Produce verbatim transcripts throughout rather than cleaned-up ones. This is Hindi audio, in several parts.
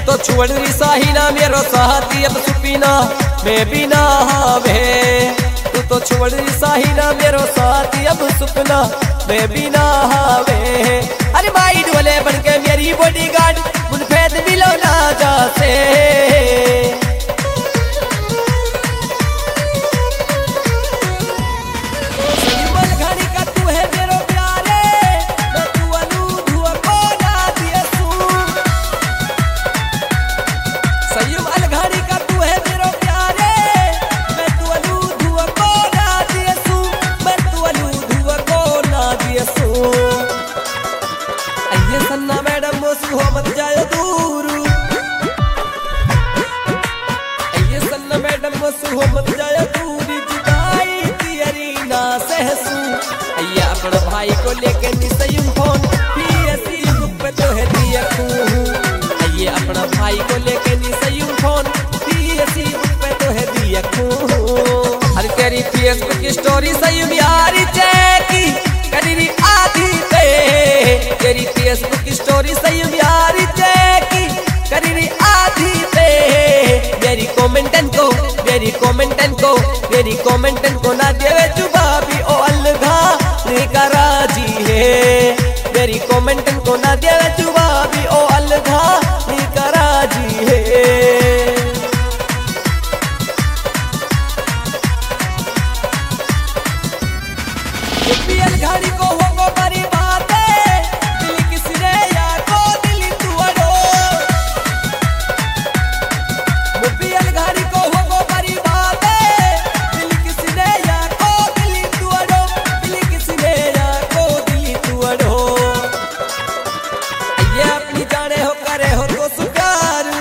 तो छुअड़ी साहिना मेरो साथी अब सुपीना मैं भी ना हावे। तू तो छुअड़ी साहिना मेरो साथी अब सुपना मैं भी ना हावे। अरे माई डोले बनके मेरी बॉडीगार्ड मुझ फेद मिलो ना जासे। हो मत जायो दूर, ये सन्ना मैडम हो मत जायो दूर, जुदाई तेरी ना सहसू। ये अपना भाई को लेके निसयूं फोन पीएससी बुक पे तो है दिया खूं। ये अपना भाई को लेके निसयूं फोन पीएससी बुक पे तो है दिया खूं। हर तेरी फेसबुक की स्टोरी सयूं यारी चेकी करी आधी पे। तेरी फेसबुक की स्टोरी सयूं यारी चेकी करी आधी पे। मेरी कमेंटन को मेरी कमेंटन को मेरी कमेंटन को ना देवे जुबाबी ओ अलगा का राजी है। मेरी कमेंटन को ना देवे जुबाबी ओ अलगा का राजी है। घड़ी को होगो बड़ी बात है, दिल किसने या को दिल तू अड़ो। मुबियल घड़ी को होगो बड़ी बात है, दिल किसने या को दिल तू अड़ो। दिल किसने या को दिल तू अड़ो। ये अपनी जाने हो करे हो तो सुकार।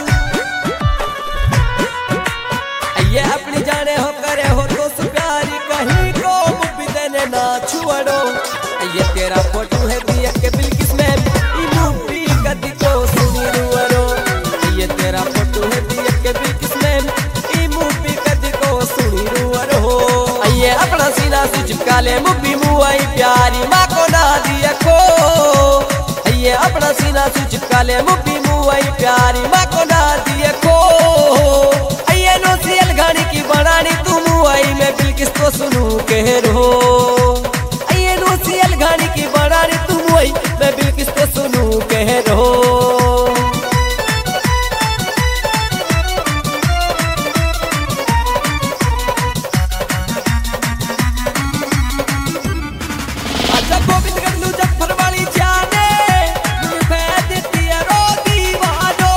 ये अपनी जाने हो करे हो तो सुकार। कहीं को मुबी देने ना छुड़ो। ये तेरा फोटो है दिया के बिल्किस में मूवी कदी को सुनी रुअरो। ये तेरा फोटो है दिया के बिल्किस में मूवी कदी को सुनी रुअरो। ये अपना सीना से चिपका ले मूवी मुआई प्यारी माँ को ना दिया खो। ये अपना सीना से चिपका ले मूवी मुआई प्यारी माँ को ना दिया खो। ये नो सीएल गाड़ी की बनानी तू मुआई में बिल्किस तो सुनू कह रो। सीएल गाड़ी की बना रे तुम वही मैं बिल्किस तो सुनू कह रो। अच्छा गोविंद गल्लू जफर वाली जाने देती है रो दीवानो।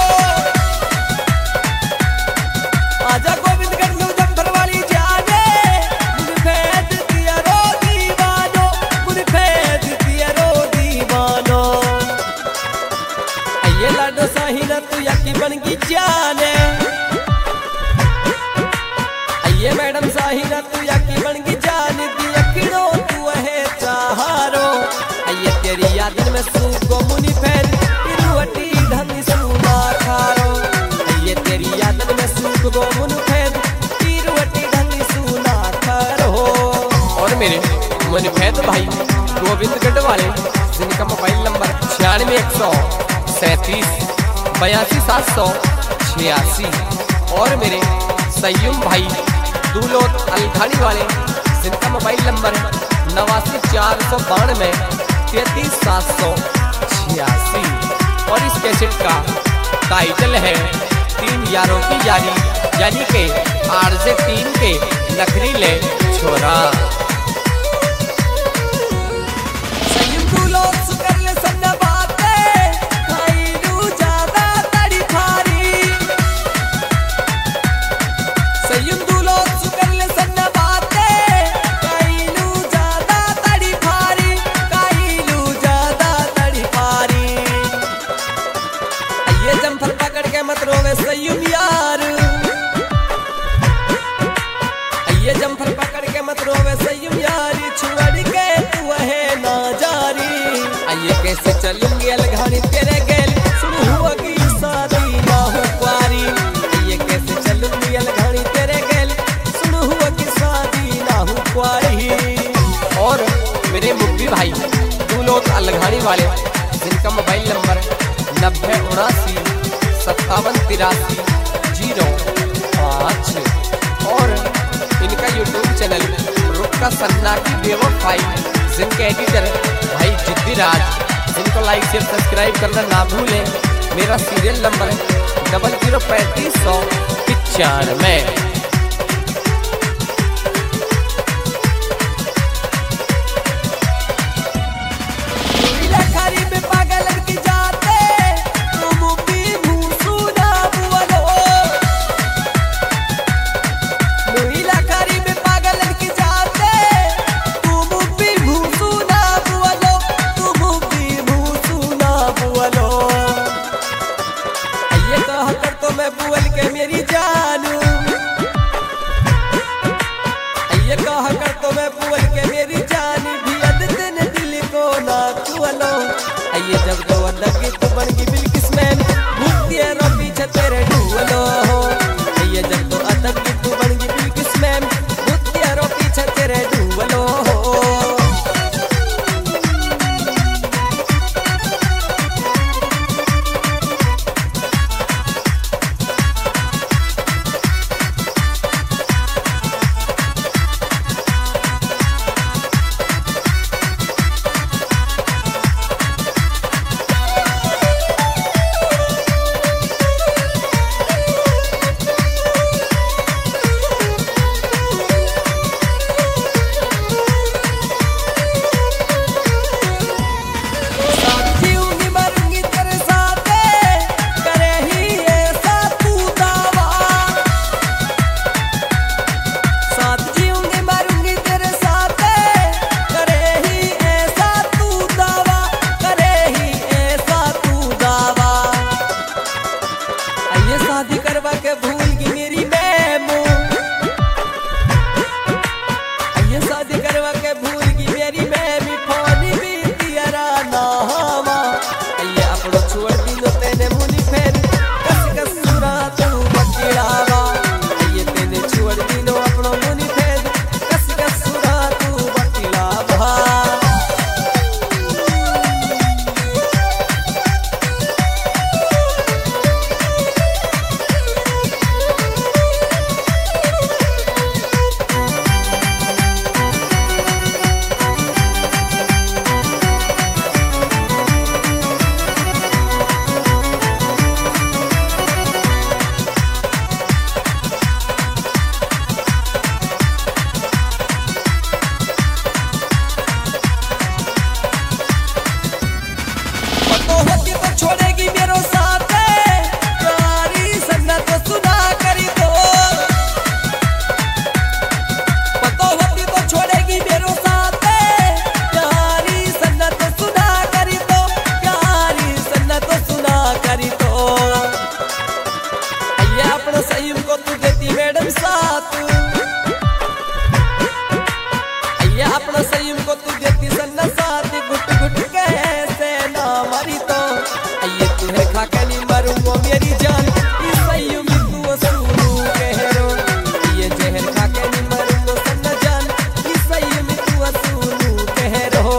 आजा गोविंद गल्लू जफर वाली जाने देती है रो दीवानो। ये लाडो साहिना तू यकी बन की जाने। ये मैडम साहिना तू यकी बन की जाने। दियकड़ो तू है चाहारो। ये तेरी याद में सूको मुनि फैल तिरुवटी ढंग सुना खारो। ये तेरी याद में सूको मुनि फैल तिरुवटी ढंग सुना खारो। और मेरे मुनिफैद भाई गोविंद गढ़ वाले जिनका मोबाइल नंबर छियानवे एक सौ सैंतीस बयासी सात सौ छियासी। और मेरे सय्युम भाई दूलोत अलघाड़ी वाले जिनका मोबाइल नंबर नवासी चार सौ बानवे तैतीस सात सौ छियासी। और इस कैसेट का टाइटल है तीन यारों की यारी, यानी के आरजे टीम के नखरीले छोरा। मत रोवे सय्युम यार। ये जमफर पकड़ के मत रोवे सय्युम यारी। छुअड़ी के तू है ना जारी। ये कैसे चलूंगी अलघाड़ी तेरे गेल सुन हुआ की शादी ना हो कुआरी। ये कैसे चलूंगी अलघाड़ी तेरे गेल सुन हुआ की शादी ना हो कुआरी। और मेरे मुब्बी भाई दूलोत अलघाड़ी वाले जिनका मोबाइल नंबर नब्बे उनासी सत्तावन तिरासी जीरो पाँच और इनका यूट्यूब चैनल रुक्का सन्ना की बेवफाई, जिनके एडिटर भाई जिद्दी राज, जिनको लाइक शेयर सब्सक्राइब करना ना भूलें। मेरा सीरियल नंबर है डबल जीरो पैंतीस सौ पिचानवे। मैं बुअल के मेरी जानू, ये कहा कर तो मैं बुअल के मेरी जानी भी अदतन दिल को ना खुलो। ये जब दो लगी तो बन गई बिल्किस मैन भूतिया रो पीछे तेरे ढूलो। ये जब दो अदब की तू बन गई बिल्किस मैन भूतिया रो पीछे तेरे ढूलो। शादी करवा के भूल गई मेरी मैमू, ये शादी करवा के भूल गई मेरी मैमी फोन भी दिया ना हवा। ये अपनो छोड़ दिनो तेने मुनी फेर कस कस सुरा तू बकिड़ावा। ये तेने छोड़ दिनो अपनो मुनी फेर कस कस सुरा तू बकिड़ावा। छोड़ेगी मेरो साथ प्यारी सन्ना तो सुना करी दो, पतो होती तो छोड़ेगी मेरो साथ प्यारी सन्ना तो सुना करी दो, प्यारी सन्ना तो सुना करी दो। ये अपना सही को तू देती मैडम साथ, ये अपना सही को तू देती सन्ना साथ गुट गुट कैसे ना मरी तो। ये तुम्हें खाके नहीं मरूंगा मेरी जान, इस सही में तू सुनू कहरो। ये जहर खाके नहीं मरूंगा सन्ना जान, इस सही में तू सुनू कहरो।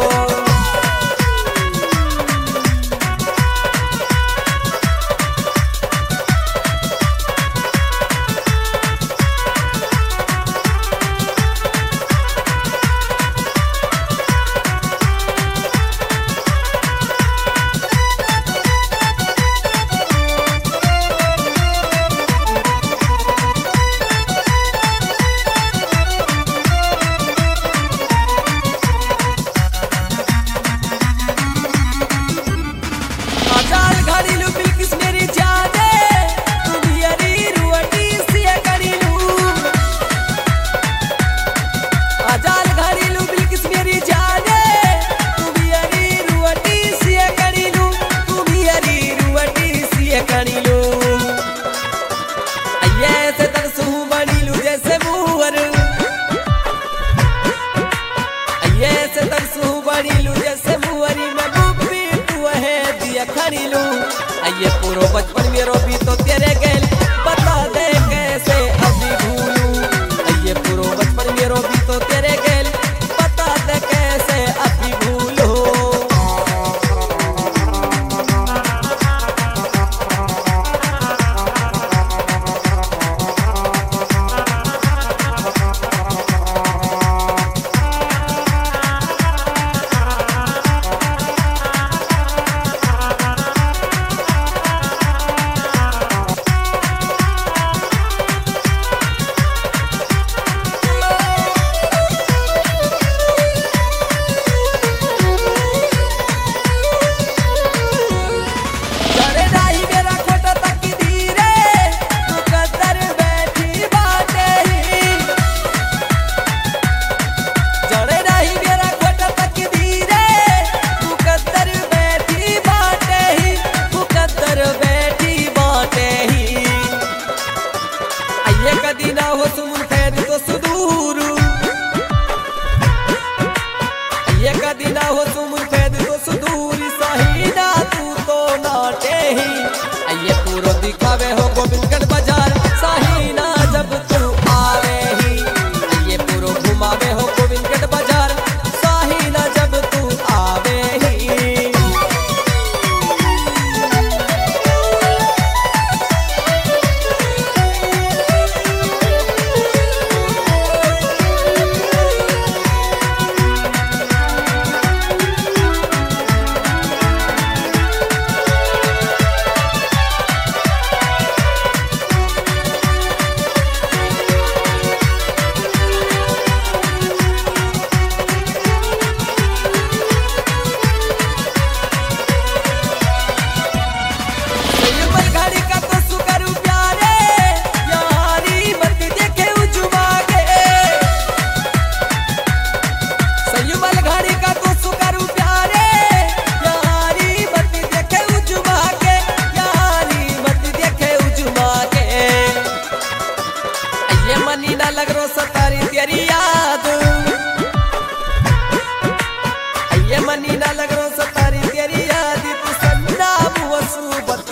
ये पूरा बचपन मेरो भी तो तेरे गैल बता दे कैसे अभी भूलूं। ये पूरा बचपन मेरो भी तो तेरे गैल बता दे कैसे अभी भूलूं।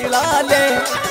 बुला ले